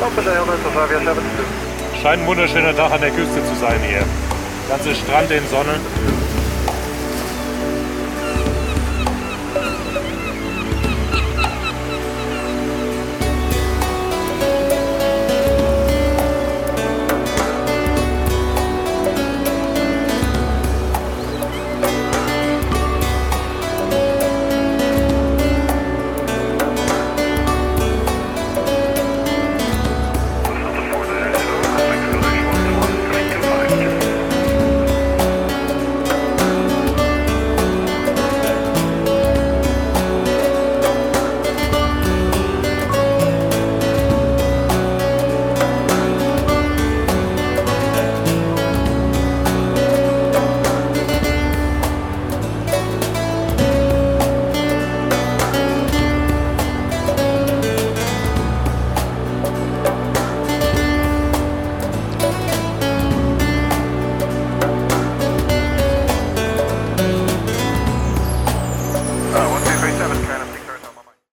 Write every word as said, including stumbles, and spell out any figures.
Scheint ein wunderschöner Tag an der Küste zu sein hier. Ganze Strand in Sonne.